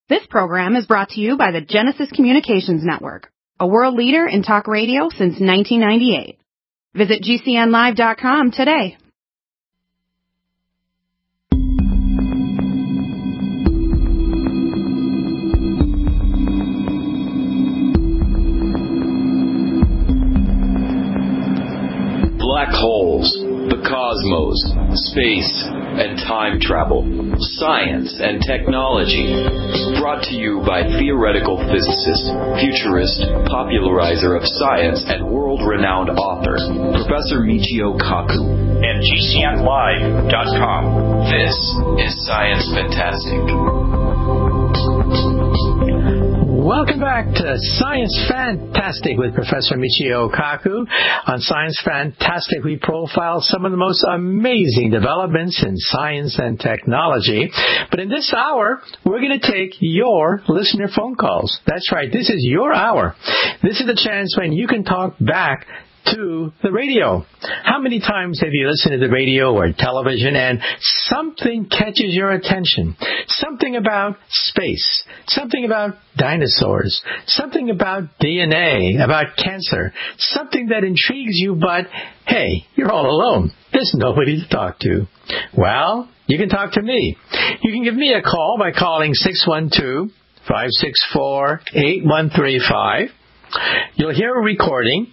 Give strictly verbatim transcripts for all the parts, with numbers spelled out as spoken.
This program is brought to you by the Genesis Communications Network, a world leader in talk radio since nineteen ninety-eight. Visit G C N live dot com today. Black holes, the cosmos, space, and time travel, science and technology. Brought to you by theoretical physicist, futurist, popularizer of science, and world-renowned author, Professor Michio Kaku. And G C N live dot com. This is Science Fantastic. Welcome back to Science Fantastic with Professor Michio Kaku. On Science Fantastic, we profile some of the most amazing developments in science and technology. But in this hour, we're going to take your listener phone calls. That's right, this is your hour. This is the chance when you can talk back to the radio. How many times have you listened to the radio or television and something catches your attention? Something about space, something about dinosaurs, something about D N A, about cancer, something that intrigues you, but hey, you're all alone. There's nobody to talk to. Well, you can talk to me. You can give me a call by calling six one two, five six four, eight one three five. You'll hear a recording.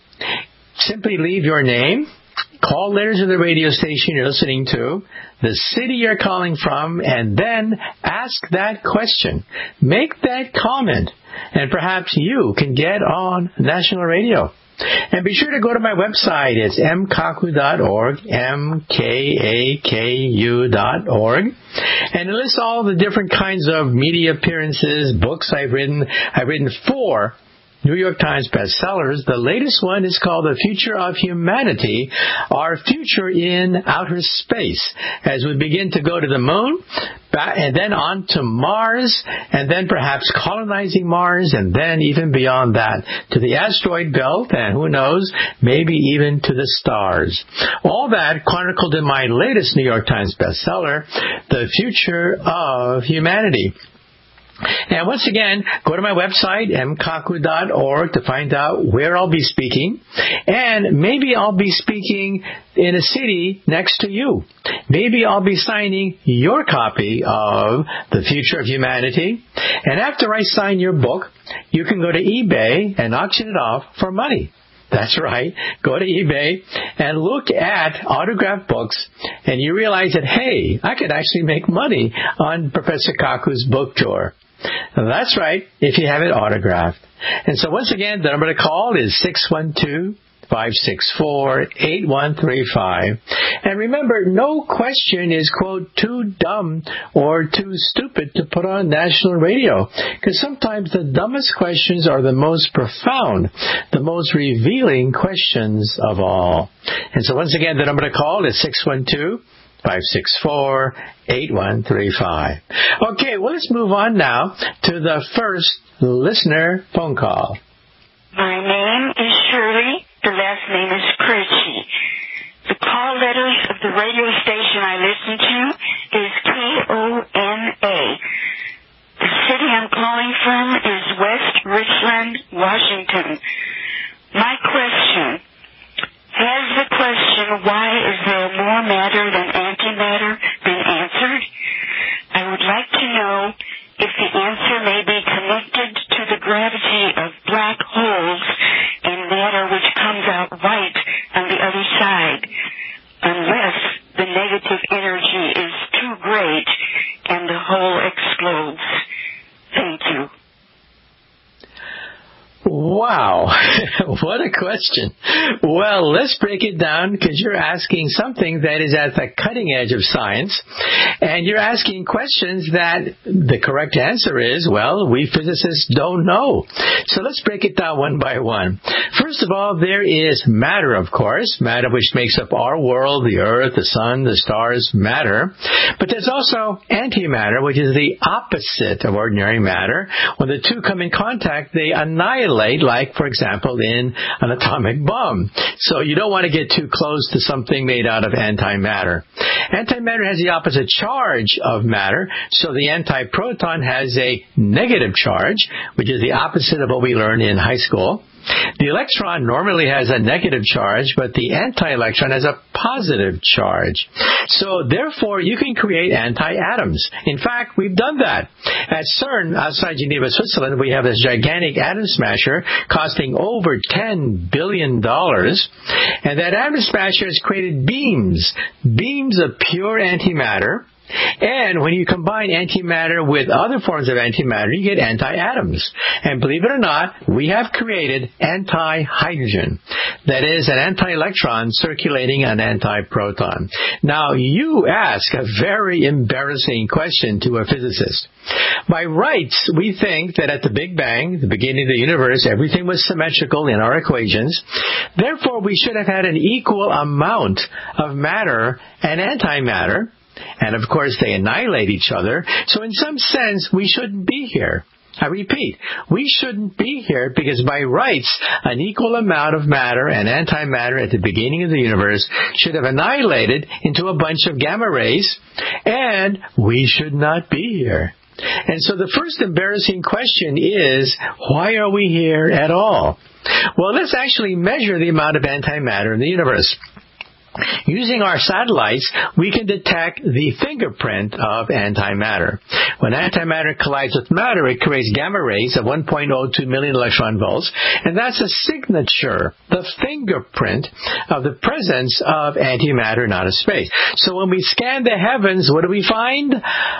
Simply leave your name, call letters of the radio station you're listening to, the city you're calling from, and then ask that question. Make that comment, and perhaps you can get on national radio. And be sure to go to my website. It's m kaku dot org, M K A K U dot org. And it lists all the different kinds of media appearances, books I've written. I've written four New York Times bestsellers. The latest one is called The Future of Humanity, Our Future in Outer Space, as we begin to go to the moon, back, and then on to Mars, and then perhaps colonizing Mars, and then even beyond that, to the asteroid belt, and who knows, maybe even to the stars. All that chronicled in my latest New York Times bestseller, The Future of Humanity. And once again, go to my website, m kaku dot org, to find out where I'll be speaking. And maybe I'll be speaking in a city next to you. Maybe I'll be signing your copy of The Future of Humanity. And after I sign your book, you can go to eBay and auction it off for money. That's right. Go to eBay and look at autographed books, and you realize that, hey, I could actually make money on Professor Kaku's book tour. That's right, if you have it autographed. And so once again, the number to call is six one two, five six four, eight one three five. And remember, no question is, quote, too dumb or too stupid to put on national radio. Because sometimes the dumbest questions are the most profound, the most revealing questions of all. And so once again, the number to call is six one two, five six four, eight one three five. Okay, well, let's move on now to the first listener phone call. My name is Shirley. The last name is Critchy. The call letters of the radio station I listen to is K O N A. The city I'm calling from is West Richland, Washington. My question: has the question, why is there more matter than antimatter, been answered? I would like to know if the answer may be connected to the gravity of black holes and matter which comes out white on the other side, unless the negative energy is too great and the hole explodes. Thank you. Wow, what a question. Well, let's break it down, because you're asking something that is at the cutting edge of science, and you're asking questions that the correct answer is, well, we physicists don't know. So let's break it down one by one. First of all, there is matter, of course, matter which makes up our world, the earth, the sun, the stars, matter. But there's also antimatter, which is the opposite of ordinary matter. When the two come in contact, they annihilate, like, for example, in in an atomic bomb. So you don't want to get too close to something made out of antimatter. Antimatter has the opposite charge of matter, so the antiproton has a negative charge, which is the opposite of what we learned in high school. The electron normally has a negative charge, but the anti-electron has a positive charge. So therefore, you can create anti-atoms. In fact, we've done that. At CERN, outside Geneva, Switzerland, we have this gigantic atom smasher costing over ten billion dollars. And that atom smasher has created beams, beams of pure antimatter. And when you combine antimatter with other forms of antimatter, you get anti-atoms. And believe it or not, we have created anti-hydrogen. That is, an anti-electron circulating an anti-proton. Now, you ask a very embarrassing question to a physicist. By rights, we think that at the Big Bang, the beginning of the universe, everything was symmetrical in our equations. Therefore, we should have had an equal amount of matter and antimatter. And, of course, they annihilate each other. So in some sense, we shouldn't be here. I repeat, we shouldn't be here because by rights, an equal amount of matter and antimatter at the beginning of the universe should have annihilated into a bunch of gamma rays, and we should not be here. And so the first embarrassing question is, why are we here at all? Well, let's actually measure the amount of antimatter in the universe. Using our satellites, we can detect the fingerprint of antimatter. When antimatter collides with matter, it creates gamma rays of one point zero two million electron volts, and that's a signature, the fingerprint of the presence of antimatter in outer space. So when we scan the heavens, what do we find?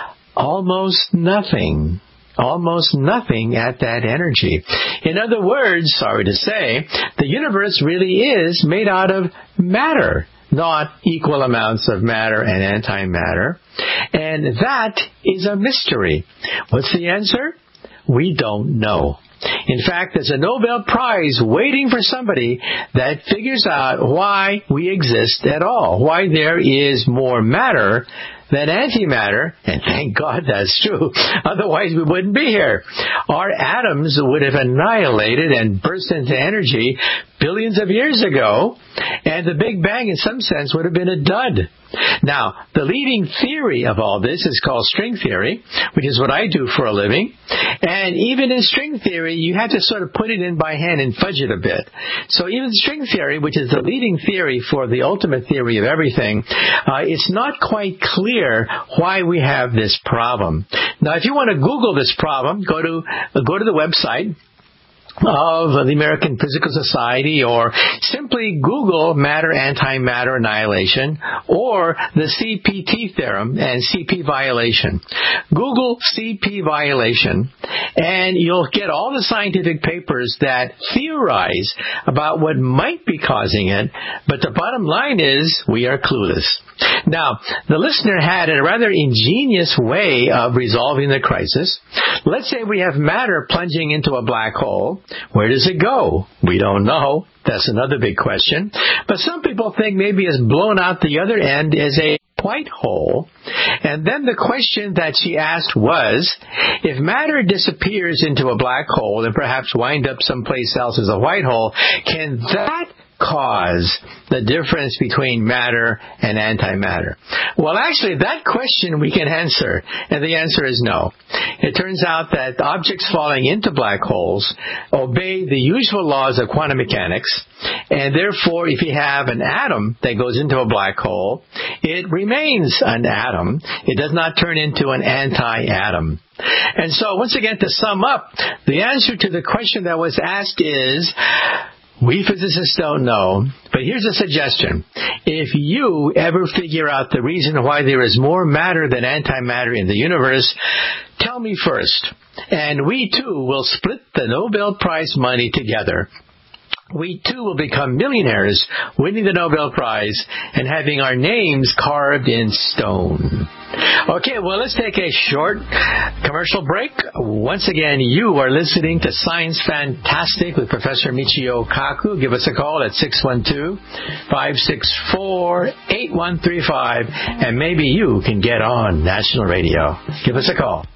Almost nothing. Almost nothing at that energy. In other words, sorry to say, the universe really is made out of matter, not equal amounts of matter and antimatter. And that is a mystery. What's the answer? We don't know. In fact, there's a Nobel Prize waiting for somebody that figures out why we exist at all, why there is more matter than antimatter, and thank God that's true. Otherwise, we wouldn't be here. Our atoms would have annihilated and burst into energy billions of years ago, and the Big Bang, in some sense, would have been a dud. Now, the leading theory of all this is called string theory, which is what I do for a living. And even in string theory, you have to sort of put it in by hand and fudge it a bit. So even string theory, which is the leading theory for the ultimate theory of everything, uh, it's not quite clear why we have this problem. Now, if you want to Google this problem, go to uh, go to the website of the American Physical Society, or simply Google matter antimatter annihilation or the C P T theorem and C P violation. Google C P violation and you'll get all the scientific papers that theorize about what might be causing it, but the bottom line is we are clueless. Now, the listener had a rather ingenious way of resolving the crisis. Let's say we have matter plunging into a black hole. Where does it go? We don't know. That's another big question. But some people think maybe it's blown out the other end as a white hole. And then the question that she asked was, if matter disappears into a black hole and perhaps wind up someplace else as a white hole, can that cause the difference between matter and antimatter? Well, actually, that question we can answer, and the answer is no. It turns out that objects falling into black holes obey the usual laws of quantum mechanics, and therefore, if you have an atom that goes into a black hole, it remains an atom. It does not turn into an anti-atom. And so, once again, to sum up, the answer to the question that was asked is, we physicists don't know, but here's a suggestion. If you ever figure out the reason why there is more matter than antimatter in the universe, tell me first, and we too will split the Nobel Prize money together. We too will become millionaires, winning the Nobel Prize and having our names carved in stone. Okay, well, let's take a short commercial break. Once again, you are listening to Science Fantastic with Professor Michio Kaku. Give us a call at six one two, five six four, eight one three five, and maybe you can get on national radio. Give us a call.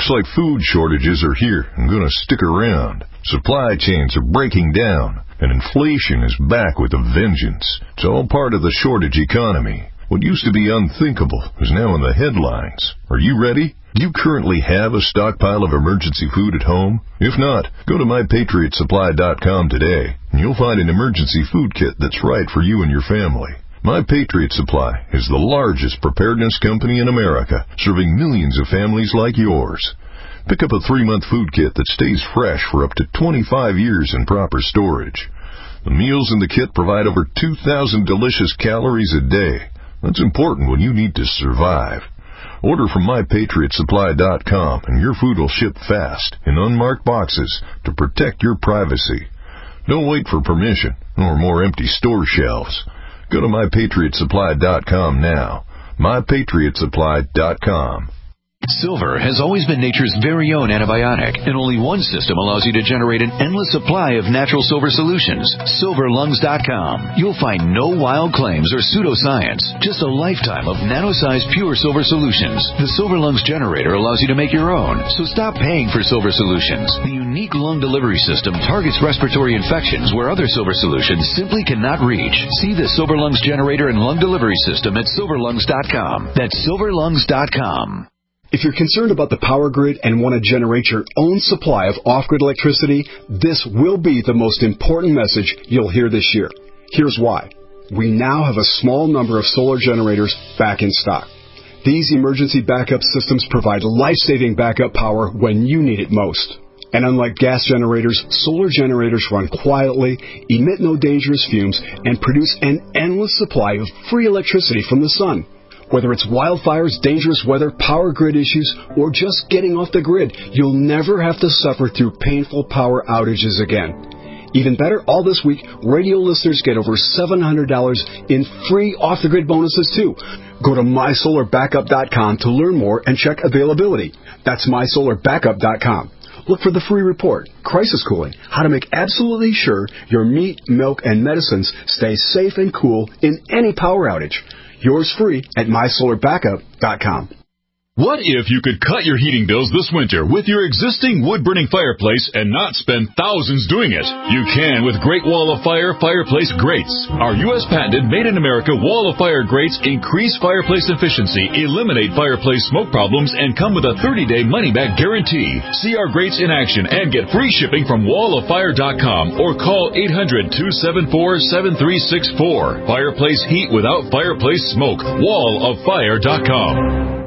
Looks like food shortages are here and going to stick around. Supply chains are breaking down, and inflation is back with a vengeance. It's all part of the shortage economy. What used to be unthinkable is now in the headlines. Are you ready? Do you currently have a stockpile of emergency food at home? If not, go to my patriot supply dot com today, and you'll find an emergency food kit that's right for you and your family. My Patriot Supply is the largest preparedness company in America, serving millions of families like yours. Pick up a three-month food kit that stays fresh for up to twenty-five years in proper storage. The meals in the kit provide over two thousand delicious calories a day. That's important when you need to survive. Order from my patriot supply dot com and your food will ship fast in unmarked boxes to protect your privacy. Don't wait for permission or more empty store shelves. Go to my patriot supply dot com now. my patriot supply dot com. Silver has always been nature's very own antibiotic, and only one system allows you to generate an endless supply of natural silver solutions. silver lungs dot com. You'll find no wild claims or pseudoscience, just a lifetime of nano-sized pure silver solutions. The Silver Lungs generator allows you to make your own, so stop paying for silver solutions. The unique lung delivery system targets respiratory infections where other silver solutions simply cannot reach. See the Silver Lungs generator and lung delivery system at silver lungs dot com. That's silver lungs dot com. If you're concerned about the power grid and want to generate your own supply of off-grid electricity, this will be the most important message you'll hear this year. Here's why. We now have a small number of solar generators back in stock. These emergency backup systems provide life-saving backup power when you need it most. And unlike gas generators, solar generators run quietly, emit no dangerous fumes, and produce an endless supply of free electricity from the sun. Whether it's wildfires, dangerous weather, power grid issues, or just getting off the grid, you'll never have to suffer through painful power outages again. Even better, all this week, radio listeners get over seven hundred dollars in free off-the-grid bonuses, too. Go to my solar backup dot com to learn more and check availability. That's my solar backup dot com. Look for the free report, Crisis Cooling, how to make absolutely sure your meat, milk, and medicines stay safe and cool in any power outage. Yours free at my solar backup dot com. What if you could cut your heating bills this winter with your existing wood-burning fireplace and not spend thousands doing it? You can with Great Wall of Fire fireplace grates. Our U S patented made-in-America Wall of Fire grates increase fireplace efficiency, eliminate fireplace smoke problems, and come with a thirty-day money-back guarantee. See our grates in action and get free shipping from wall of fire dot com or call eight hundred, two seven four, seven three six four. Fireplace heat without fireplace smoke. wall of fire dot com.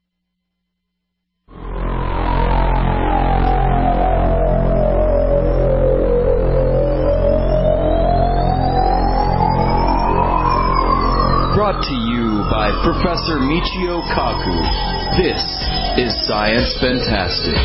Brought to you by Professor Michio Kaku. This is Science Fantastic.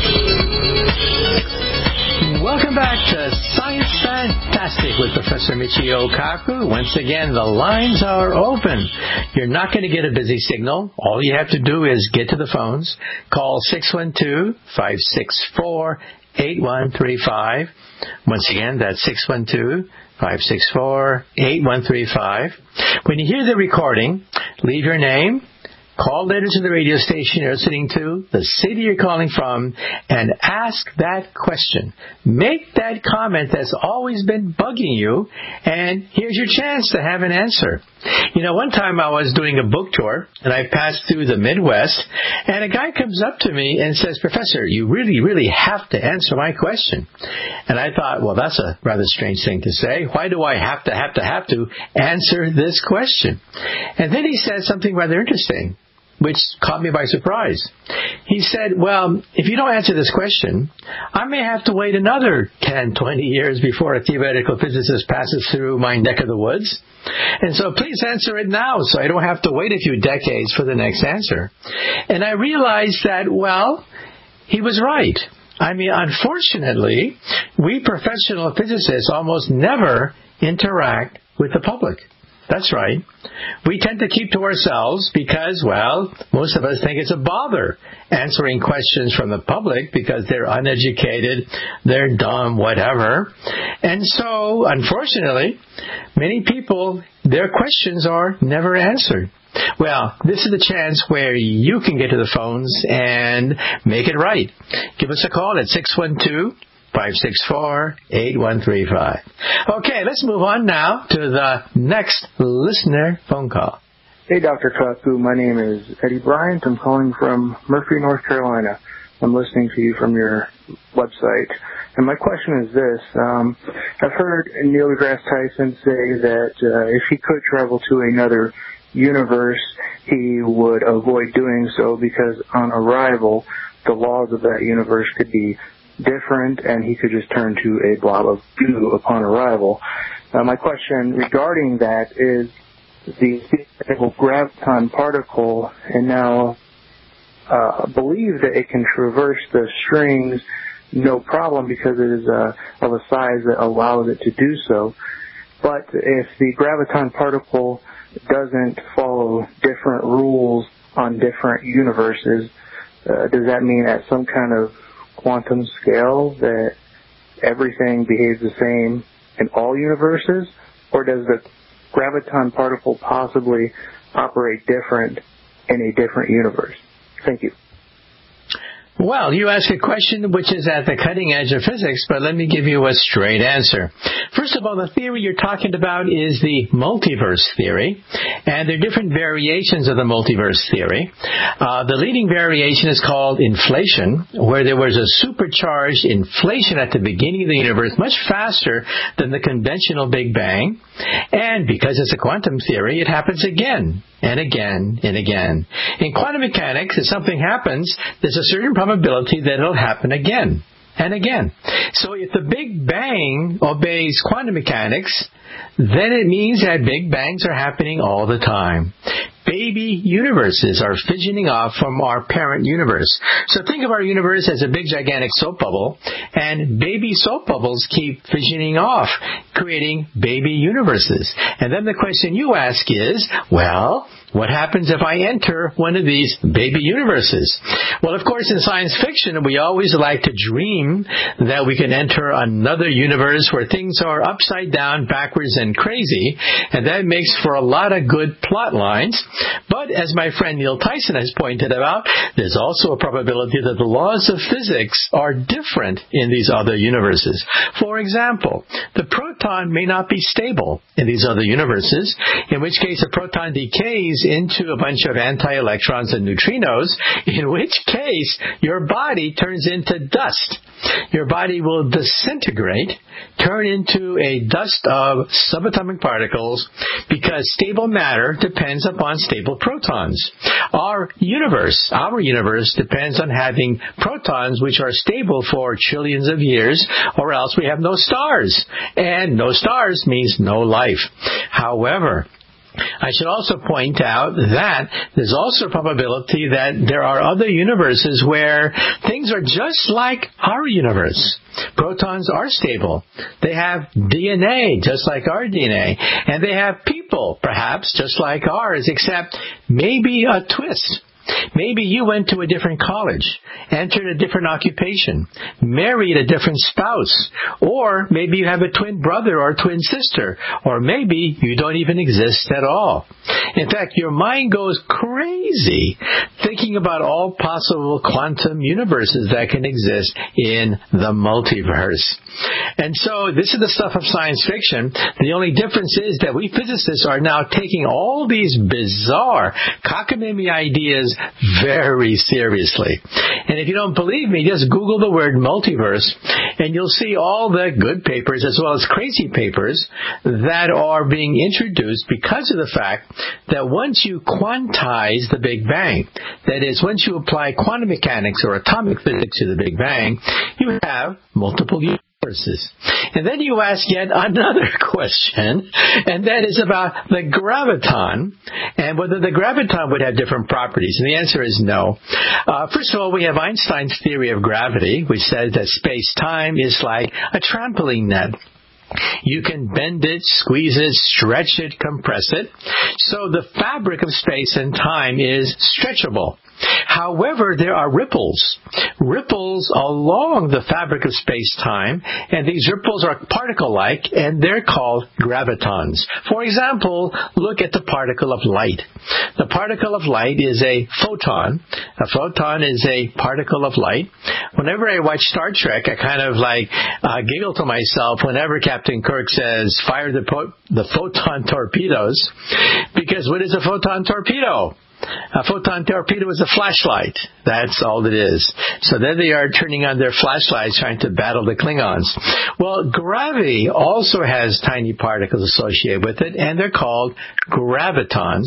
Welcome back to Science Fantastic with Professor Michio Kaku. Once again, the lines are open. You're not going to get a busy signal. All you have to do is get to the phones. Call six one two, five six four, eight one three five. Once again, that's six one two, five six four, eight one three five. When you hear the recording, leave your name, call later to the radio station you're listening to, the city you're calling from, and ask that question. Make that comment that's always been bugging you, and here's your chance to have an answer. You know, one time I was doing a book tour, and I passed through the Midwest, and a guy comes up to me and says, "Professor, you really, really have to answer my question." And I thought, well, that's a rather strange thing to say. Why do I have to, have to, have to answer this question? And then he said something rather interesting, which caught me by surprise. He said, well, if you don't answer this question, I may have to wait another ten, twenty years before a theoretical physicist passes through my neck of the woods. And so please answer it now so I don't have to wait a few decades for the next answer. And I realized that, well, he was right. I mean, unfortunately, we professional physicists almost never interact with the public. That's right. We tend to keep to ourselves because, well, most of us think it's a bother answering questions from the public because they're uneducated, they're dumb, whatever. And so, unfortunately, many people, their questions are never answered. Well, this is the chance where you can get to the phones and make it right. Give us a call at six one two, five six four, eight one three five. Okay, let's move on now to the next listener phone call. Hey, Doctor Kaku. My name is Eddie Bryant. I'm calling from Murphy, North Carolina. I'm listening to you from your website. And my question is this. Um, I've heard Neil deGrasse Tyson say that uh, if he could travel to another universe, he would avoid doing so because on arrival, the laws of that universe could be different and he could just turn to a blob of goo upon arrival. Uh, my question regarding that is the theoretical graviton particle, and now uh, believe that it can traverse the strings no problem because it is uh, of a size that allows it to do so. But if the graviton particle doesn't follow different rules on different universes, uh, does that mean at some kind of quantum scale that everything behaves the same in all universes? Or does the graviton particle possibly operate different in a different universe? Thank you. Well, you ask a question which is at the cutting edge of physics, but let me give you a straight answer. First of all, the theory you're talking about is the multiverse theory, and there are different variations of the multiverse theory. Uh, the leading variation is called inflation, where there was a supercharged inflation at the beginning of the universe, much faster than the conventional Big Bang. And because it's a quantum theory, it happens again and again and again. In quantum mechanics, if something happens, there's a certain probability that it'll happen again and again. So if the Big Bang obeys quantum mechanics, then it means that Big Bangs are happening all the time. Baby universes are fidgeting off from our parent universe. So think of our universe as a big, gigantic soap bubble, and baby soap bubbles keep fidgeting off, creating baby universes. And then the question you ask is, well, what happens if I enter one of these baby universes? Well, of course, in science fiction, we always like to dream that we can enter another universe where things are upside down, backwards, and crazy, and that makes for a lot of good plot lines. But as my friend Neil Tyson has pointed out, there's also a probability that the laws of physics are different in these other universes. For example, the proton may not be stable in these other universes, in which case a proton decays into a bunch of anti-electrons and neutrinos, in which case your body turns into dust. Your body will disintegrate, turn into a dust of subatomic particles, because stable matter depends upon stable protons. Our universe, our universe depends on having protons which are stable for trillions of years, or else we have no stars. And no stars means no life. However, I should also point out that there's also a probability that there are other universes where things are just like our universe. Protons are stable. They have D N A just like our D N A. And they have people, perhaps, just like ours, except maybe a twist. Maybe you went to a different college, entered a different occupation, married a different spouse, or maybe you have a twin brother or twin sister, or maybe you don't even exist at all. In fact, your mind goes crazy thinking about all possible quantum universes that can exist in the multiverse. And so this is the stuff of science fiction. The only difference is that we physicists are now taking all these bizarre cockamamie ideas very seriously. And if you don't believe me, just Google the word multiverse, and you'll see all the good papers as well as crazy papers that are being introduced because of the fact that once you quantize the Big Bang, that is, once you apply quantum mechanics or atomic physics to the Big Bang, you have multiple universes. And then you ask yet another question, and that is about the graviton, and whether the graviton would have different properties. And the answer is no. Uh, first of all, we have Einstein's theory of gravity, which says that space-time is like a trampoline net. You can bend it, squeeze it, stretch it, compress it. So the fabric of space and time is stretchable. However, there are ripples, ripples along the fabric of space-time, and these ripples are particle-like, and they're called gravitons. For example, look at the particle of light. The particle of light is a photon. A photon is a particle of light. Whenever I watch Star Trek, I kind of like uh, giggle to myself whenever Captain Kirk says, fire the, po- the photon torpedoes, because what is a photon torpedo? A photon torpedo is a flashlight. That's all it is. So there they are turning on their flashlights trying to battle the Klingons. Well, gravity also has tiny particles associated with it, and they're called gravitons.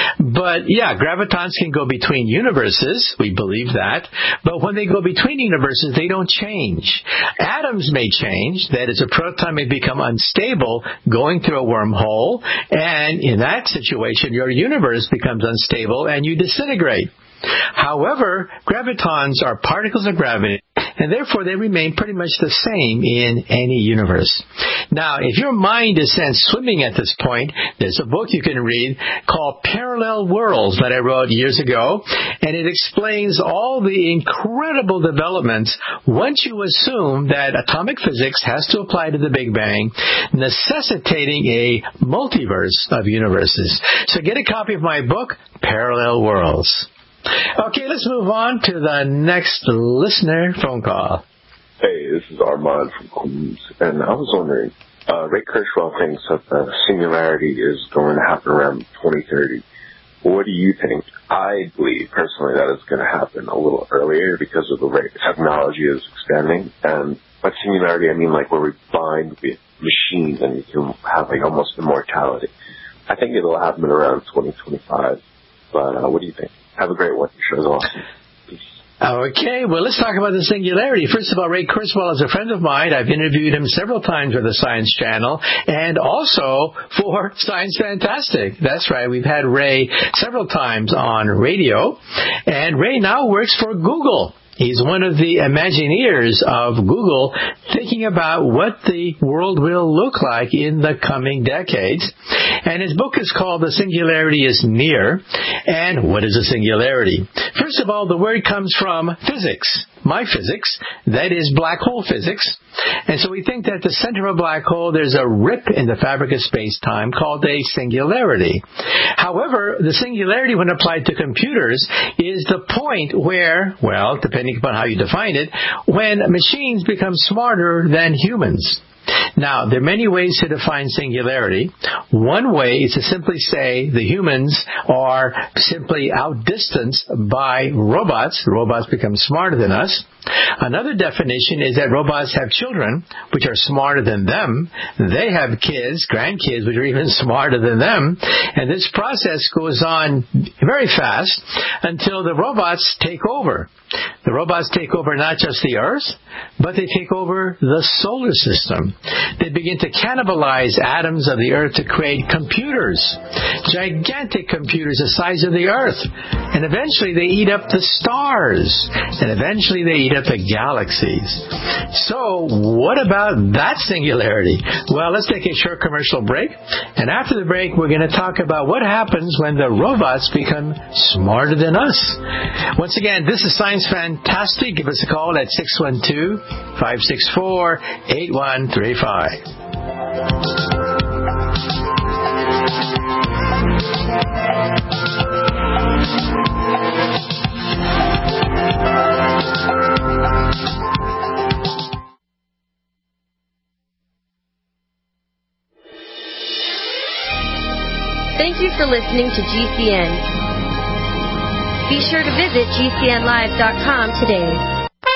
But yeah, gravitons can go between universes. We believe that. But when they go between universes, they don't change. Atoms may change. That is, a proton may become unstable going through a wormhole, and in that situation, your universe becomes unstable and you disintegrate. However, gravitons are particles of gravity, and therefore they remain pretty much the same in any universe. Now, if your mind is sent swimming at this point, there's a book you can read called Parallel Worlds that I wrote years ago, and it explains all the incredible developments once you assume that atomic physics has to apply to the Big Bang, necessitating a multiverse of universes. So get a copy of my book, Parallel Worlds. Okay, let's move on to the next listener phone call. Hey, this is Armand from Queens, and I was wondering, uh, Ray Kurzweil thinks that the singularity is going to happen around twenty thirty. What do you think? I believe, personally, that it's going to happen a little earlier because of the way technology is expanding. And by singularity, I mean like where we bind with machines and you can have like almost immortality. I think it'll happen around twenty twenty-five, but uh, what do you think? Have a great one. Your show's awesome. Peace. Okay, well, let's talk about the singularity. First of all, Ray Kurzweil is a friend of mine. I've interviewed him several times for the Science Channel and also for Science Fantastic. That's right. We've had Ray several times on radio, and Ray now works for Google. He's one of the Imagineers of Google, thinking about what the world will look like in the coming decades. And his book is called The Singularity is Near. And what is a singularity? First of all, the word comes from physics. My physics, that is black hole physics. And so we think that the center of a black hole, there's a rip in the fabric of space-time called a singularity. However, the singularity when applied to computers is the point where, well, depending upon how you define it, when machines become smarter than humans. Now, there are many ways to define singularity. One way is to simply say the humans are simply outdistanced by robots. Robots become smarter than us. Another definition is that robots have children, which are smarter than them. They have kids, grandkids, which are even smarter than them. And this process goes on very fast until the robots take over. The robots take over not just the Earth, but they take over the solar system. They begin to cannibalize atoms of the Earth to create computers, gigantic computers the size of the Earth. And eventually they eat up the stars. And eventually they eat up the galaxies. So what about that singularity? Well, let's take a short commercial break. And after the break, we're going to talk about what happens when the robots become smarter than us. Once again, this is Science Fantastic. Give us a call at six one two, five six four, eight one three five. Thank you for listening to G C N. Be sure to visit G C N live dot com today.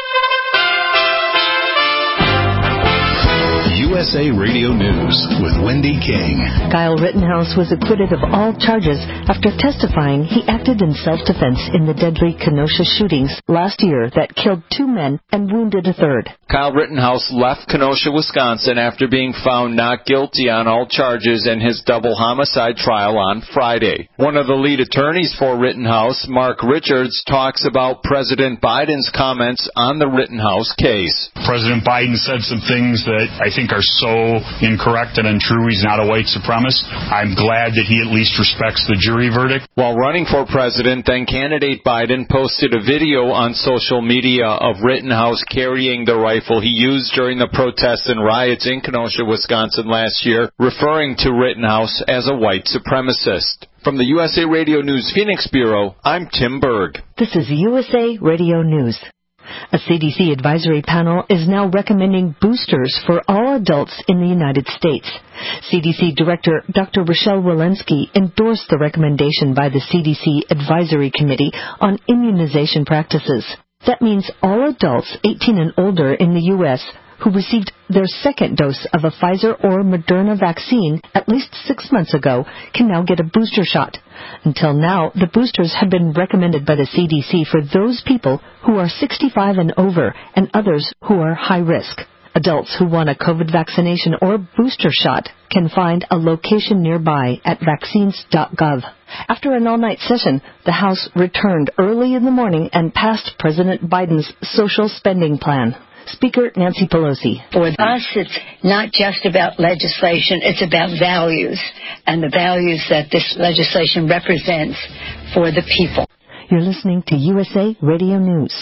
U S A Radio News with Wendy King. Kyle Rittenhouse was acquitted of all charges after testifying he acted in self-defense in the deadly Kenosha shootings last year that killed two men and wounded a third. Kyle Rittenhouse left Kenosha, Wisconsin after being found not guilty on all charges in his double homicide trial on Friday. One of the lead attorneys for Rittenhouse, Mark Richards, talks about President Biden's comments on the Rittenhouse case. President Biden said some things that I think are so incorrect and untrue. He's not a white supremacist. I'm glad that he at least respects the jury verdict. While running for president, then candidate Biden posted a video on social media of Rittenhouse carrying the rifle he used during the protests and riots in Kenosha, Wisconsin last year, referring to Rittenhouse as a white supremacist. From the U S A Radio News Phoenix Bureau, I'm Tim Berg. This is U S A Radio News. A C D C advisory panel is now recommending boosters for all adults in the United States. C D C Director Doctor Rochelle Walensky endorsed the recommendation by the C D C Advisory Committee on Immunization Practices. That means all adults eighteen and older in the U S who received their second dose of a Pfizer or Moderna vaccine at least six months ago can now get a booster shot. Until now, the boosters have been recommended by the C D C for those people who are sixty-five and over and others who are high risk. Adults who want a COVID vaccination or booster shot can find a location nearby at vaccines dot gov. After an all-night session, the House returned early in the morning and passed President Biden's social spending plan. Speaker Nancy Pelosi. For us, it's not just about legislation, it's about values, and the values that this legislation represents for the people. You're listening to U S A Radio News.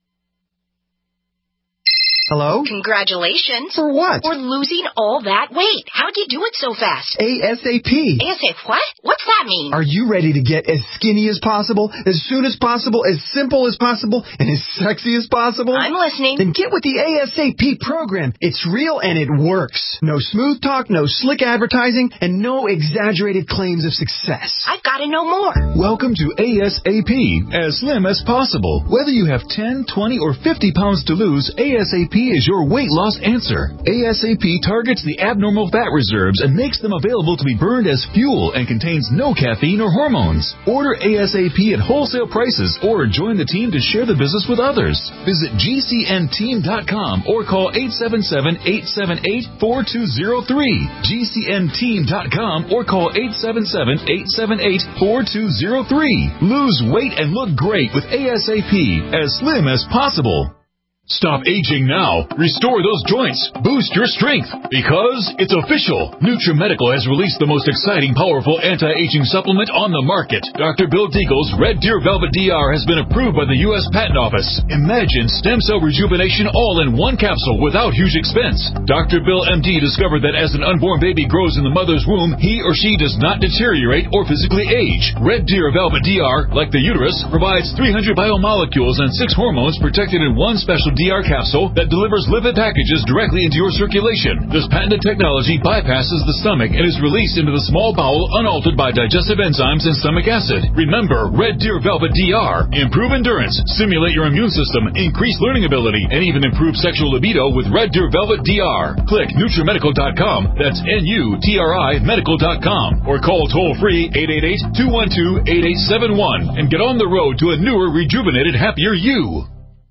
Hello? Congratulations. For what? For losing all that weight. How'd you do it so fast? ASAP. ASAP what? What's that mean? Are you ready to get as skinny as possible, as soon as possible, as simple as possible, and as sexy as possible? I'm listening. Then get with the ASAP program. It's real and it works. No smooth talk, no slick advertising, and no exaggerated claims of success. I've got to know more. Welcome to ASAP, as slim as possible. Whether you have ten, twenty, or fifty pounds to lose, ASAP is your weight loss answer. ASAP targets the abnormal fat reserves and makes them available to be burned as fuel and contains no caffeine or hormones. Order ASAP at wholesale prices or join the team to share the business with others. Visit G C N team dot com or call eight seven seven, eight seven eight, four two zero three. G C N team dot com or call eight seven seven, eight seven eight, four two zero three. Lose weight and look great with ASAP, as slim as possible. Stop aging now. Restore those joints. Boost your strength. Because it's official. NutriMedical has released the most exciting, powerful anti-aging supplement on the market. Doctor Bill Deagle's Red Deer Velvet D R has been approved by the U S Patent Office. Imagine stem cell rejuvenation all in one capsule without huge expense. Doctor Bill M D discovered that as an unborn baby grows in the mother's womb, he or she does not deteriorate or physically age. Red Deer Velvet D R, like the uterus, provides three hundred biomolecules and six hormones protected in one special D R capsule that delivers lipid packages directly into your circulation. This patented technology bypasses the stomach and is released into the small bowel unaltered by digestive enzymes and stomach acid. Remember, Red Deer Velvet D R. Improve endurance, stimulate your immune system, increase learning ability, and even improve sexual libido with Red Deer Velvet D R. Click NutriMedical dot com, that's N U T R I medical dot com, or call toll-free eight eight eight, two one two, eight eight seven one and get on the road to a newer, rejuvenated, happier you.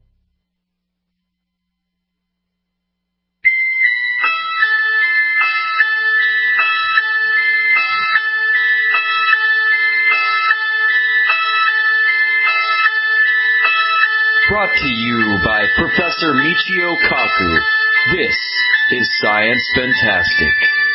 Brought to you by Professor Michio Kaku. This is Science Fantastic.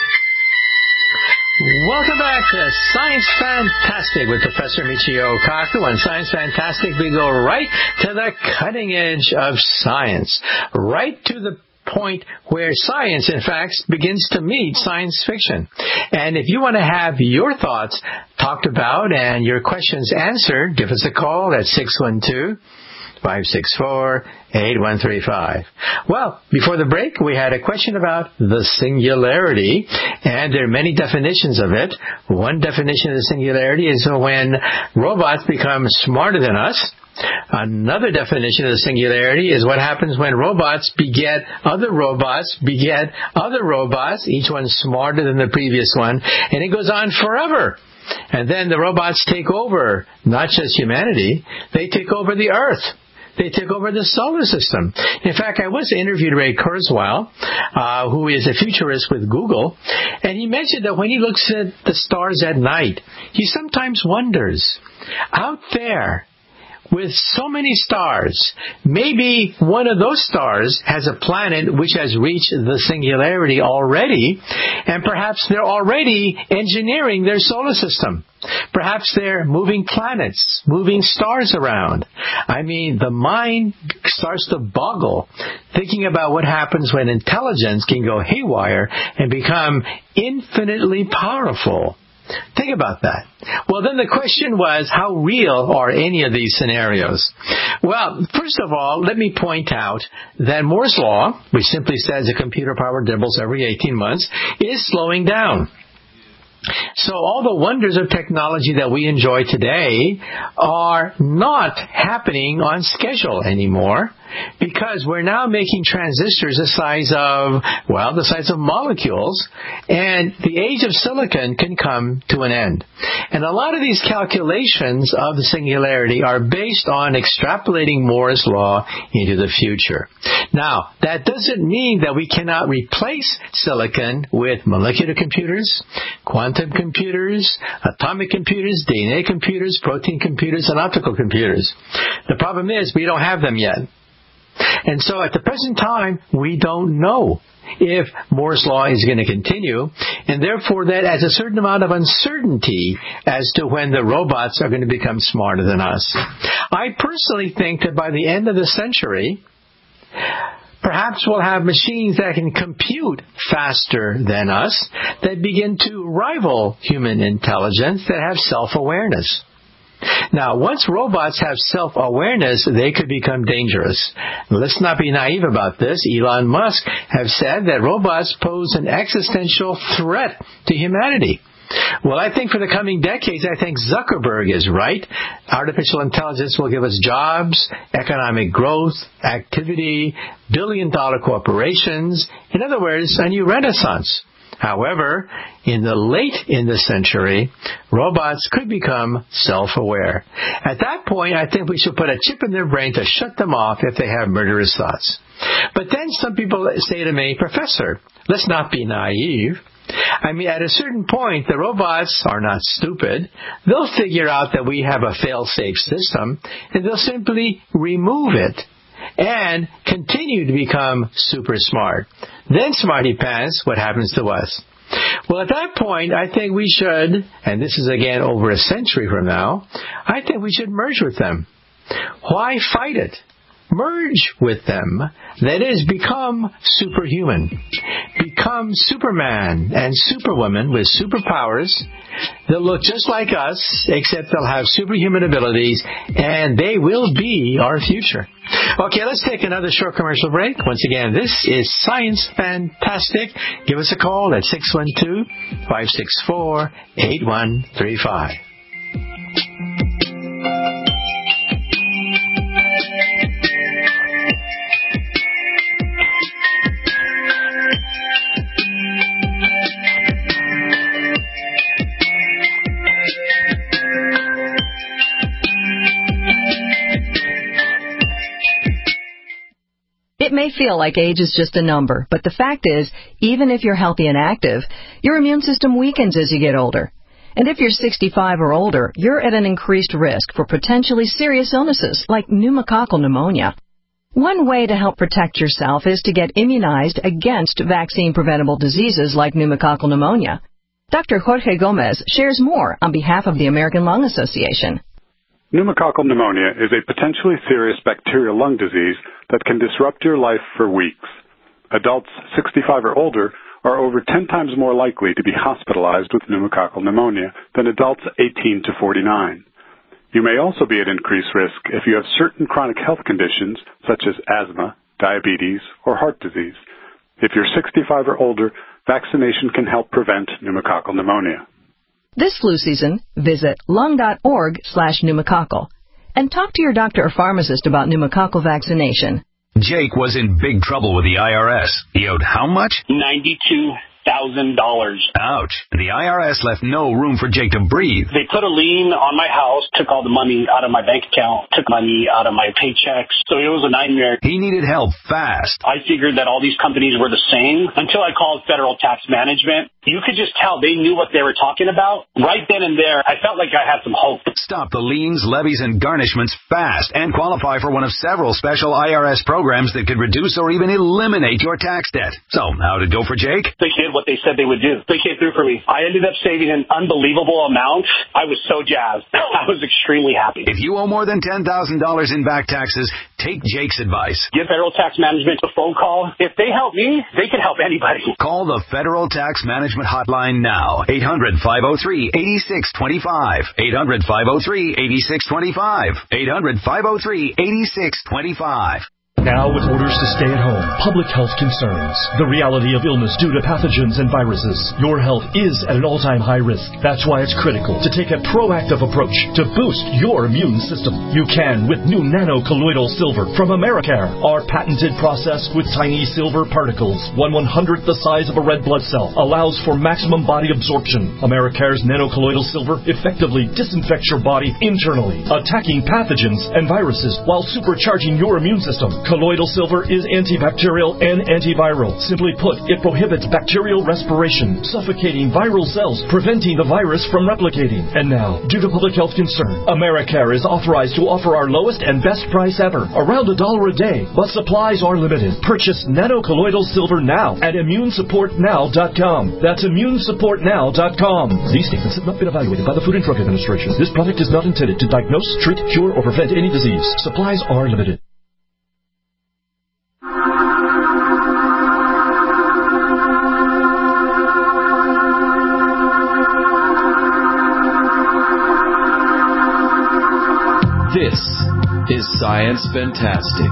Welcome back to Science Fantastic with Professor Michio Kaku. On Science Fantastic, we go right to the cutting edge of science, right to the point where science, in fact, begins to meet science fiction. And if you want to have your thoughts talked about and your questions answered, give us a call at six one two, five six four, eight one three five. Well, before the break, we had a question about the singularity, and there are many definitions of it. One definition of the singularity is when robots become smarter than us. Another definition of the singularity is what happens when robots beget other robots, beget other robots, each one smarter than the previous one, and it goes on forever. And then the robots take over, not just humanity, they take over the Earth. They took over the solar system. In fact, I once interviewed Ray Kurzweil, uh, who is a futurist with Google, and he mentioned that when he looks at the stars at night, he sometimes wonders, out there, with so many stars, maybe one of those stars has a planet which has reached the singularity already, and perhaps they're already engineering their solar system. Perhaps they're moving planets, moving stars around. I mean, the mind starts to boggle thinking about what happens when intelligence can go haywire and become infinitely powerful. Think about that. Well, then the question was, how real are any of these scenarios? Well, first of all, let me point out that Moore's Law, which simply says a computer power doubles every eighteen months, is slowing down. So all the wonders of technology that we enjoy today are not happening on schedule anymore, because we're now making transistors the size of, well, the size of molecules, and the age of silicon can come to an end. And a lot of these calculations of the singularity are based on extrapolating Moore's Law into the future. Now, that doesn't mean that we cannot replace silicon with molecular computers, quantum computers, atomic computers, D N A computers, protein computers, and optical computers. The problem is we don't have them yet. And so at the present time, we don't know if Moore's Law is going to continue, and therefore that adds a certain amount of uncertainty as to when the robots are going to become smarter than us. I personally think that by the end of the century, perhaps we'll have machines that can compute faster than us, that begin to rival human intelligence, that have self-awareness. Now, once robots have self-awareness, they could become dangerous. Let's not be naive about this. Elon Musk has said that robots pose an existential threat to humanity. Well, I think for the coming decades, I think Zuckerberg is right. Artificial intelligence will give us jobs, economic growth, activity, billion-dollar corporations. In other words, a new renaissance. However, in the late in the century, robots could become self-aware. At that point, I think we should put a chip in their brain to shut them off if they have murderous thoughts. But then some people say to me, Professor, let's not be naive. I mean, at a certain point, the robots are not stupid. They'll figure out that we have a fail-safe system, and they'll simply remove it and continue to become super smart. Then, smarty pants, what happens to us? Well, at that point, I think we should, and this is again over a century from now, I think we should merge with them. Why fight it? Merge with them. That is, become superhuman. Become Superman and Superwoman with superpowers. They'll look just like us, except they'll have superhuman abilities, and they will be our future. Okay, let's take another short commercial break. Once again, this is Science Fantastic. Give us a call at six one two, five six four, eight one three five. It may feel like age is just a number, but the fact is, even if you're healthy and active, your immune system weakens as you get older. And if you're sixty-five or older, you're at an increased risk for potentially serious illnesses like pneumococcal pneumonia. One way to help protect yourself is to get immunized against vaccine-preventable diseases like pneumococcal pneumonia. Doctor Jorge Gomez shares more on behalf of the American Lung Association. Pneumococcal pneumonia is a potentially serious bacterial lung disease that can disrupt your life for weeks. Adults sixty-five or older are over ten times more likely to be hospitalized with pneumococcal pneumonia than adults eighteen to forty-nine. You may also be at increased risk if you have certain chronic health conditions such as asthma, diabetes, or heart disease. If you're sixty-five or older, vaccination can help prevent pneumococcal pneumonia. This flu season, visit lung.org slash pneumococcal and talk to your doctor or pharmacist about pneumococcal vaccination. Jake was in big trouble with the I R S. He owed how much? ninety-two thousand dollars. Ouch. The I R S left no room for Jake to breathe. They put a lien on my house, took all the money out of my bank account, took money out of my paychecks. So it was a nightmare. He needed help fast. I figured that all these companies were the same until I called Federal Tax Management. You could just tell they knew what they were talking about. Right then and there, I felt like I had some hope. Stop the liens, levies, and garnishments fast and qualify for one of several special I R S programs that could reduce or even eliminate your tax debt. So, how did it go for Jake? They did what they said they would do. They came through for me. I ended up saving an unbelievable amount. I was so jazzed. I was extremely happy. If you owe more than ten thousand dollars in back taxes, take Jake's advice. Give Federal Tax Management a phone call. If they help me, they can help anybody. Call the Federal Tax Management Hotline now. eight hundred, five oh three, eight six two five. eight hundred, five oh three, eight six two five. eight hundred, five oh three, eight six two five. Now with orders to stay at home, public health concerns, the reality of illness due to pathogens and viruses, your health is at an all-time high risk. That's why it's critical to take a proactive approach to boost your immune system. You can with new nano-colloidal silver from Americare. Our patented process with tiny silver particles, one one-hundredth the size of a red blood cell, allows for maximum body absorption. Americare's nano-colloidal silver effectively disinfects your body internally, attacking pathogens and viruses while supercharging your immune system. Colloidal silver is antibacterial and antiviral. Simply put, it prohibits bacterial respiration, suffocating viral cells, preventing the virus from replicating. And now, due to public health concern, Americare is authorized to offer our lowest and best price ever, around a dollar a day. But supplies are limited. Purchase nano-colloidal silver now at immune support now dot com. That's immune support now dot com. These statements have not been evaluated by the Food and Drug Administration. This product is not intended to diagnose, treat, cure, or prevent any disease. Supplies are limited. This is Science Fantastic.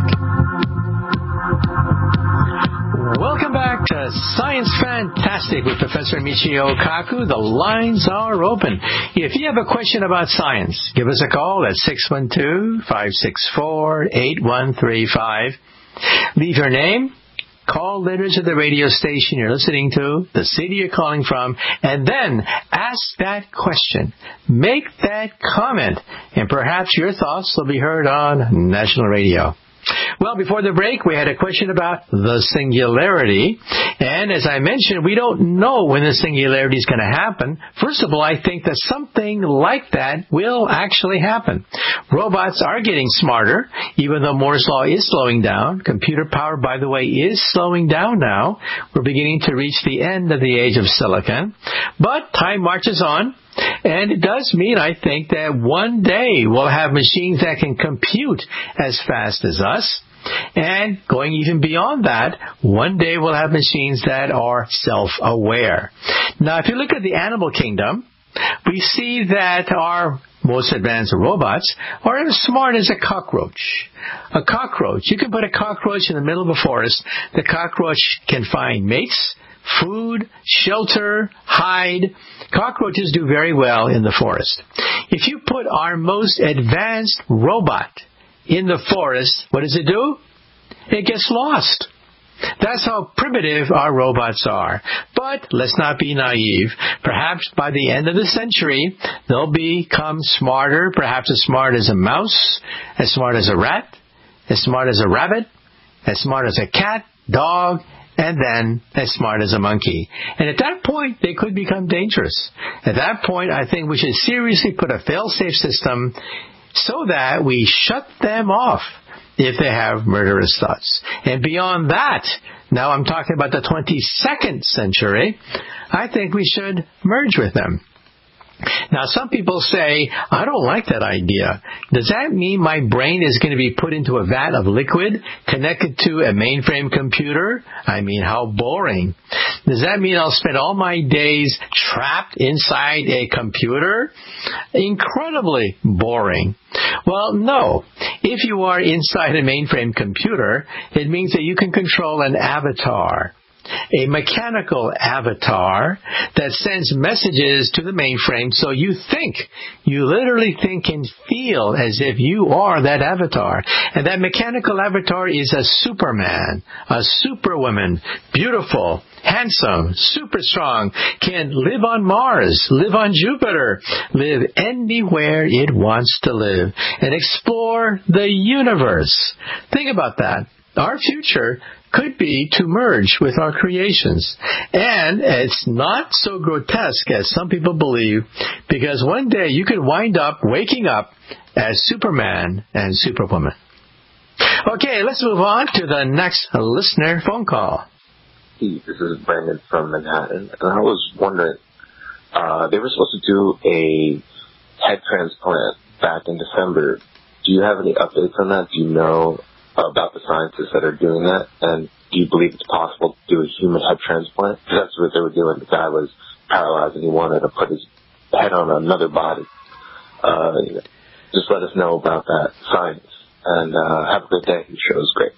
Welcome back to Science Fantastic with Professor Michio Kaku. The lines are open. If you have a question about science, give us a call at six one two, five six four, eight one three five. Leave your name, call letters to the radio station you're listening to, the city you're calling from, and then ask that question. Make that comment, and perhaps your thoughts will be heard on national radio. Well, before the break, we had a question about the singularity. And as I mentioned, we don't know when the singularity is going to happen. First of all, I think that something like that will actually happen. Robots are getting smarter, even though Moore's Law is slowing down. Computer power, by the way, is slowing down now. We're beginning to reach the end of the age of silicon. But time marches on. And it does mean, I think, that one day we'll have machines that can compute as fast as us. And going even beyond that, one day we'll have machines that are self-aware. Now, if you look at the animal kingdom, we see that our most advanced robots are as smart as a cockroach. A cockroach, you can put a cockroach in the middle of a forest. The cockroach can find mates, food, shelter, hide. Cockroaches do very well in the forest. If you put our most advanced robot in the forest, what does it do? It gets lost. That's how primitive our robots are. But let's not be naive. Perhaps by the end of the century, they'll become smarter, perhaps as smart as a mouse, as smart as a rat, as smart as a rabbit, as smart as a cat, dog, and then as smart as a monkey. And at that point, they could become dangerous. At that point, I think we should seriously put a fail-safe system so that we shut them off if they have murderous thoughts. And beyond that, now I'm talking about the twenty-second century, I think we should merge with them. Now, some people say, I don't like that idea. Does that mean my brain is going to be put into a vat of liquid connected to a mainframe computer? I mean, how boring. Does that mean I'll spend all my days trapped inside a computer? Incredibly boring. Well, no. If you are inside a mainframe computer, it means that you can control an avatar. A mechanical avatar that sends messages to the mainframe so you think, you literally think and feel as if you are that avatar. And that mechanical avatar is a superman, a superwoman, beautiful, handsome, super strong, can live on Mars, live on Jupiter, live anywhere it wants to live, and explore the universe. Think about that. Our future could be to merge with our creations. And it's not so grotesque as some people believe, because one day you could wind up waking up as Superman and Superwoman. Okay, let's move on to the next listener phone call. Hey, this is Brandon from Manhattan, and I was wondering, uh, they were supposed to do a head transplant back in December. Do you have any updates on that? Do you know about the scientists that are doing that? And do you believe it's possible to do a human head transplant? Because that's what they were doing. The guy was paralyzed and he wanted to put his head on another body. Uh, just let us know about that science. And uh, have a good day. The show is great.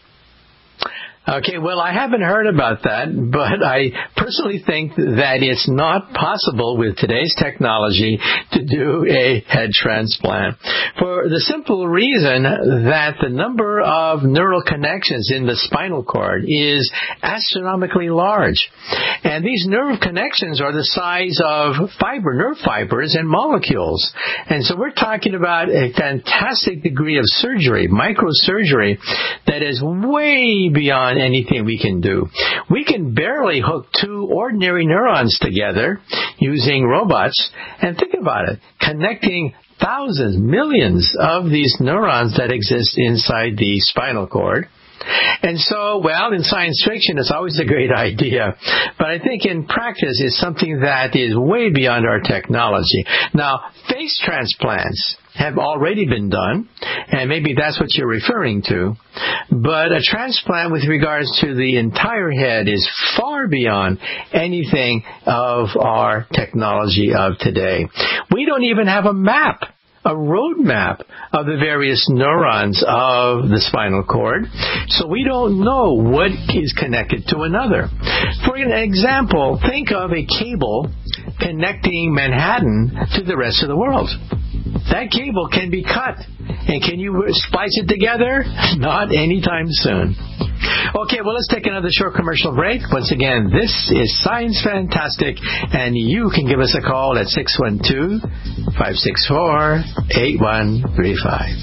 Okay, well, I haven't heard about that, but I personally think that it's not possible with today's technology to do a head transplant. For the simple reason that the number of neural connections in the spinal cord is astronomically large. And these nerve connections are the size of fiber, nerve fibers and molecules. And so we're talking about a fantastic degree of surgery, microsurgery, that is way beyond anything we can do. We can barely hook two ordinary neurons together using robots, and think about it, connecting thousands, millions of these neurons that exist inside the spinal cord. And so, well, in science fiction, it's always a great idea. But I think in practice, it's something that is way beyond our technology. Now, face transplants have already been done, and maybe that's what you're referring to. But a transplant with regards to the entire head is far beyond anything of our technology of today. We don't even have a map, a road map of the various neurons of the spinal cord, so we don't know what is connected to another. For an example, think of a cable connecting Manhattan to the rest of the world. That cable can be cut. And can you splice it together? Not anytime soon. Okay, well, let's take another short commercial break. Once again, this is Science Fantastic, and you can give us a call at six one two, five six four, eight one three five.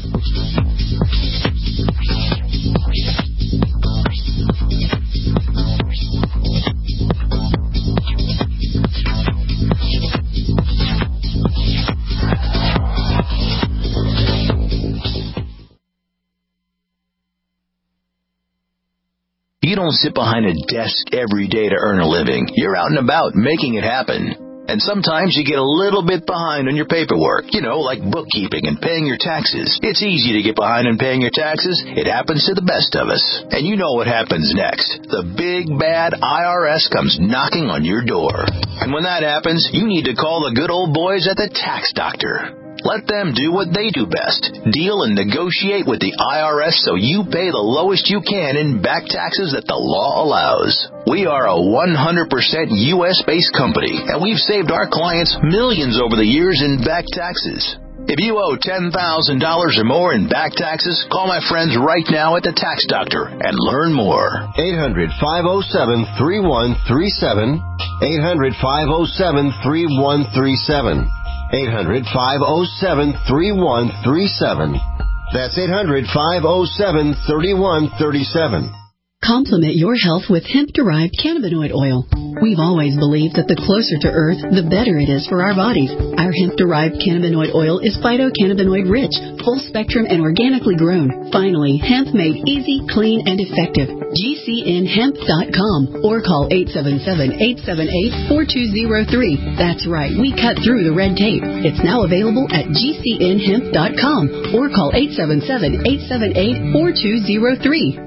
You don't sit behind a desk every day to earn a living. You're out and about making it happen. And sometimes you get a little bit behind on your paperwork, you know, like bookkeeping and paying your taxes. It's easy to get behind on paying your taxes. It happens to the best of us. And you know what happens next. The big, bad I R S comes knocking on your door. And when that happens, you need to call the good old boys at the Tax Doctor. Let them do what they do best. Deal and negotiate with the I R S so you pay the lowest you can in back taxes that the law allows. We are a one hundred percent U S-based company, and we've saved our clients millions over the years in back taxes. If you owe ten thousand dollars or more in back taxes, call my friends right now at the Tax Doctor and learn more. eight hundred, five oh seven, three one three seven. eight hundred, five oh seven, three one three seven. eight hundred, five oh seven, three one three seven. That's eight hundred, five oh seven, three one three seven. Complement your health with hemp-derived cannabinoid oil. We've always believed that the closer to Earth, the better it is for our bodies. Our hemp-derived cannabinoid oil is phytocannabinoid-rich, full-spectrum, and organically grown. Finally, hemp made easy, clean, and effective. G C N hemp dot com or call eight seven seven, eight seven eight, four two zero three. That's right, we cut through the red tape. It's now available at G C N hemp dot com or call eight seven seven, eight seven eight, four two zero three.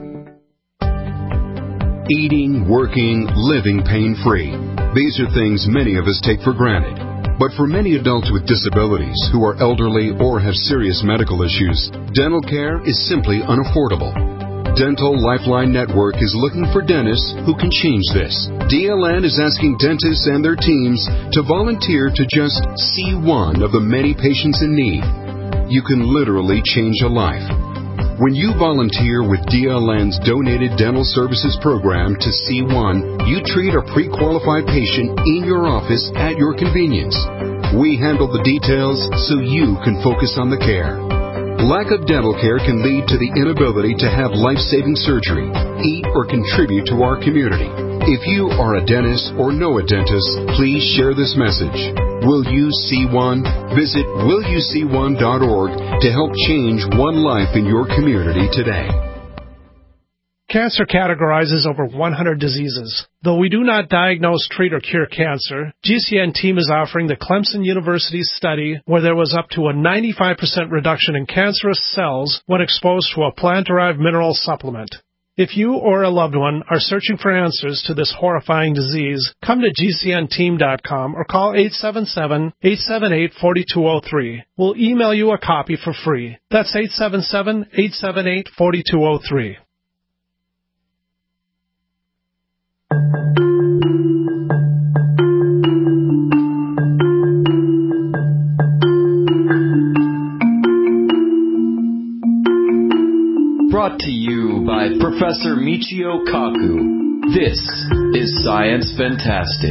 Eating, working, living pain-free. These are things many of us take for granted. But for many adults with disabilities who are elderly or have serious medical issues, dental care is simply unaffordable. Dental Lifeline Network is looking for dentists who can change this. D L N is asking dentists and their teams to volunteer to just see one of the many patients in need. You can literally change a life. When you volunteer with D L N's Donated Dental Services Program to C one, you treat a pre-qualified patient in your office at your convenience. We handle the details so you can focus on the care. Lack of dental care can lead to the inability to have life-saving surgery, eat, or contribute to our community. If you are a dentist or know a dentist, please share this message. Will You See One? Visit will you see one dot org to help change one life in your community today. Cancer categorizes over one hundred diseases. Though we do not diagnose, treat, or cure cancer, G C N team is offering the Clemson University study where there was up to a ninety-five percent reduction in cancerous cells when exposed to a plant-derived mineral supplement. If you or a loved one are searching for answers to this horrifying disease, come to G C N team dot com or call eight seven seven, eight seven eight, four two zero three. We'll email you a copy for free. That's eight seven seven, eight seven eight, four two zero three. Brought to you by Professor Michio Kaku. This is Science Fantastic.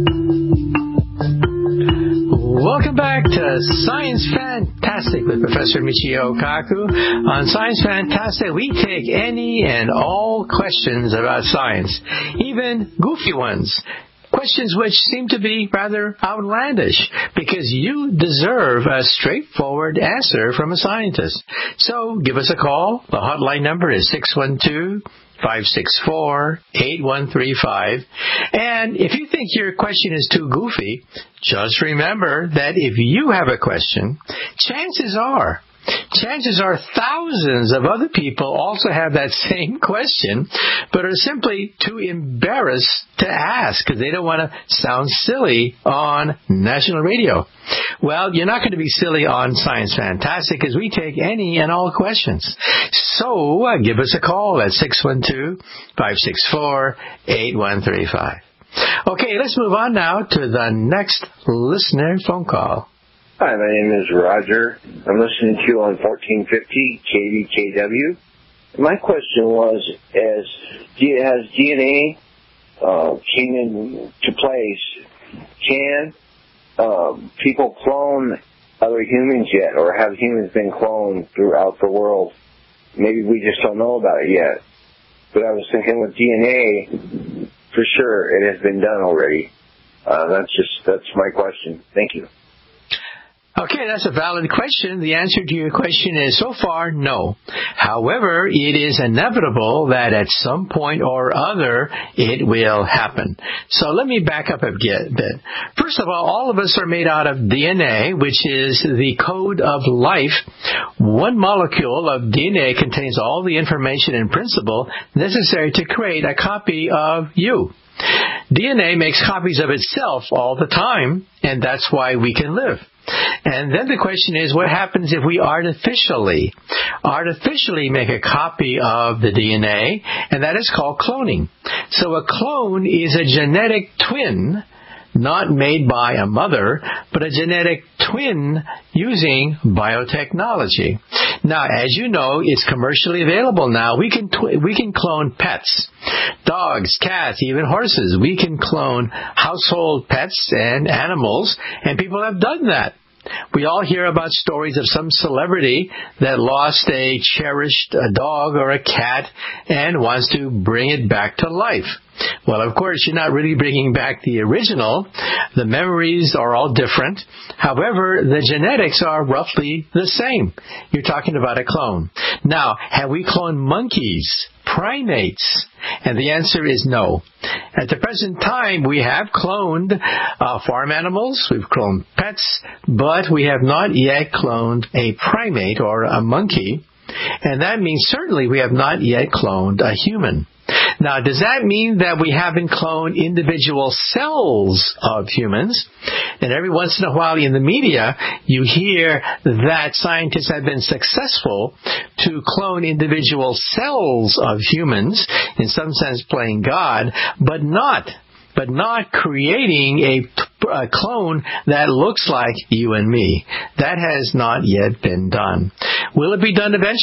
Welcome back to Science Fantastic with Professor Michio Kaku. On Science Fantastic, we take any and all questions about science, even goofy ones. Questions which seem to be rather outlandish, because you deserve a straightforward answer from a scientist. So give us a call. The hotline number is six one two, five six four, eight one three five. And if you think your question is too goofy, just remember that if you have a question, chances are Chances are thousands of other people also have that same question, but are simply too embarrassed to ask because they don't want to sound silly on national radio. Well, you're not going to be silly on Science Fantastic because we take any and all questions. So uh, give us a call at six one two, five six four, eight one three five. Okay, let's move on now to the next listener phone call. Hi, my name is Roger. I'm listening to you on fourteen fifty K D K W. My question was, as has D N A uh, came into place, can uh, people clone other humans yet, or have humans been cloned throughout the world? Maybe we just don't know about it yet. But I was thinking with D N A, for sure it has been done already. Uh, that's just that's my question. Thank you. Okay, that's a valid question. The answer to your question is so far, no. However, it is inevitable that at some point or other it will happen. So let me back up a bit. First of all, all of us are made out of D N A, which is the code of life. One molecule of D N A contains all the information and principle necessary to create a copy of you. D N A makes copies of itself all the time, and that's why we can live. And then the question is, what happens if we artificially, artificially make a copy of the D N A, and that is called cloning. So a clone is a genetic twin, not made by a mother, but a genetic twin using biotechnology. Now, as you know, it's commercially available now. We can tw- we can clone pets, dogs, cats, even horses. We can clone household pets and animals, and people have done that. We all hear about stories of some celebrity that lost a cherished a dog or a cat and wants to bring it back to life. Well, of course, you're not really bringing back the original. The memories are all different. However, the genetics are roughly the same. You're talking about a clone. Now, have we cloned monkeys, primates? And the answer is no. At the present time, we have cloned uh, farm animals, we've cloned pets, but we have not yet cloned a primate or a monkey. And that means certainly we have not yet cloned a human. Now, does that mean that we haven't cloned individual cells of humans? And every once in a while in the media, you hear that scientists have been successful to clone individual cells of humans, in some sense playing God, but not but not creating a, a clone that looks like you and me. That has not yet been done. Will it be done eventually?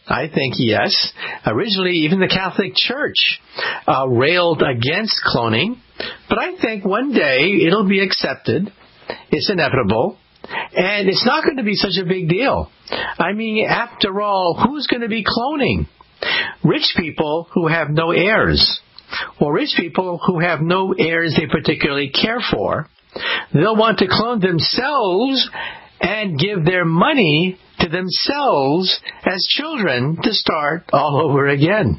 I think yes. Originally, even the Catholic Church uh, railed against cloning, but I think one day it'll be accepted. It's inevitable, and it's not going to be such a big deal. I mean, after all, who's going to be cloning? Rich people who have no heirs, or rich people who have no heirs they particularly care for. They'll want to clone themselves and give their money to themselves as children to start all over again.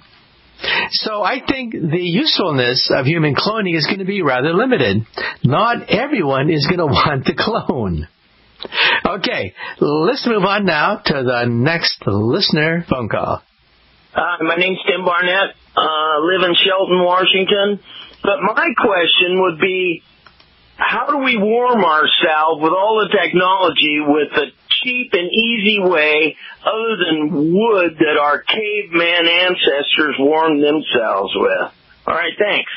So I think the usefulness of human cloning is going to be rather limited. Not everyone is going to want to clone. Okay, let's move on now to the next listener phone call. Uh, my name's Tim Barnett. I uh, live in Shelton, Washington. But my question would be, how do we warm ourselves with all the technology with a cheap and easy way other than wood that our caveman ancestors warmed themselves with? All right, thanks.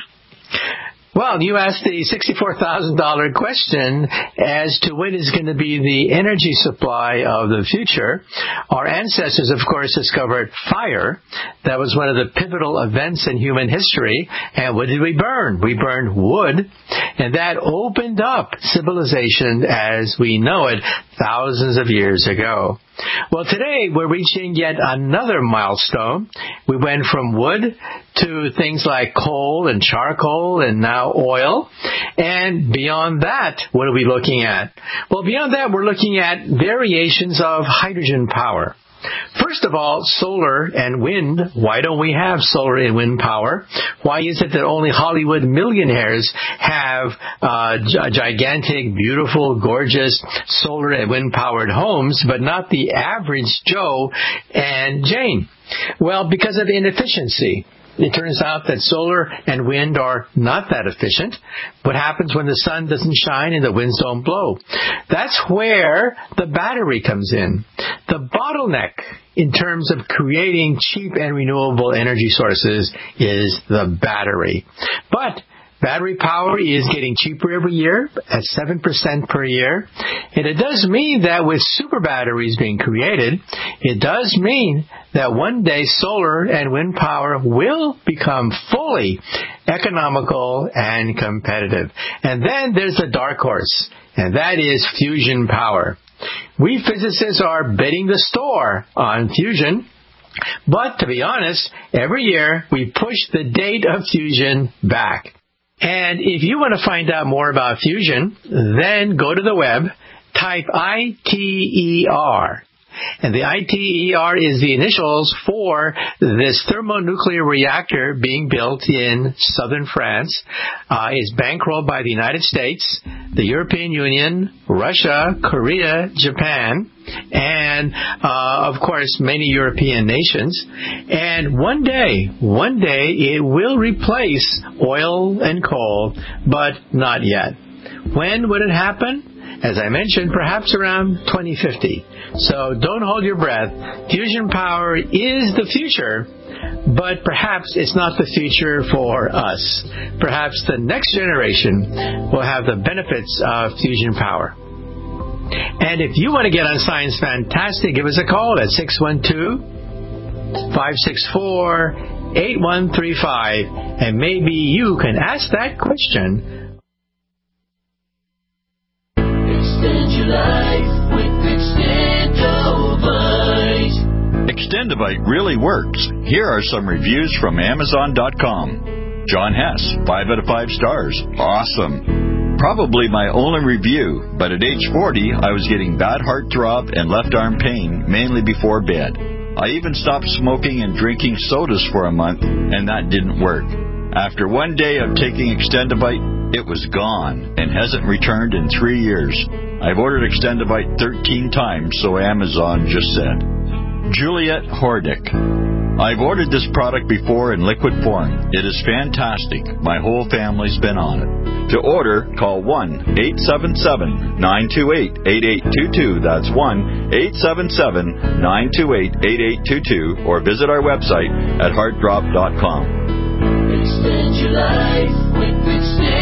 Well, you asked the sixty-four thousand dollars question as to what is going to be the energy supply of the future. Our ancestors, of course, discovered fire. That was one of the pivotal events in human history. And what did we burn? We burned wood. And that opened up civilization as we know it thousands of years ago. Well, today we're reaching yet another milestone. We went from wood to things like coal and charcoal and now oil. And beyond that, what are we looking at? Well, beyond that, we're looking at variations of hydrogen power. First of all, solar and wind. Why don't we have solar and wind power? Why is it that only Hollywood millionaires have uh, g- gigantic, beautiful, gorgeous solar and wind-powered homes, but not the average Joe and Jane? Well, because of inefficiency. It turns out that solar and wind are not that efficient. What happens when the sun doesn't shine and the winds don't blow? That's where the battery comes in. The bottleneck in terms of creating cheap and renewable energy sources is the battery. But battery power is getting cheaper every year at seven percent per year. And it does mean that with super batteries being created, it does mean that one day solar and wind power will become fully economical and competitive. And then there's the dark horse, and that is fusion power. We physicists are betting the store on fusion. But to be honest, every year we push the date of fusion back. And if you want to find out more about fusion, then go to the web, type I T E R. And the I T E R is the initials for this thermonuclear reactor being built in southern France. Uh, it's bankrolled by the United States, the European Union, Russia, Korea, Japan, and, uh, of course, many European nations. And one day, one day, it will replace oil and coal, but not yet. When would it happen? As I mentioned, perhaps around twenty fifty. So don't hold your breath. Fusion power is the future, but perhaps it's not the future for us. Perhaps the next generation will have the benefits of fusion power. And if you want to get on Science Fantastic, give us a call at six one two, five six four, eight one three five, and maybe you can ask that question. Extend your life with Extendovite. Extendovite really works. Here are some reviews from Amazon dot com. John Hess, five out of five stars. Awesome. Probably my only review, but at age forty, I was getting bad heart throb and left arm pain, mainly before bed. I even stopped smoking and drinking sodas for a month, and that didn't work. After one day of taking Extendovite, it was gone and hasn't returned in three years. I've ordered Extendovite thirteen times, so Amazon just said. Juliet Hordick. I've ordered this product before in liquid form. It is fantastic. My whole family's been on it. To order, call one eight seven seven, nine two eight, eight eight two two. That's one eight seven seven, nine two eight, eight eight two two, or visit our website at heart drop dot com. Extend your life with Extend.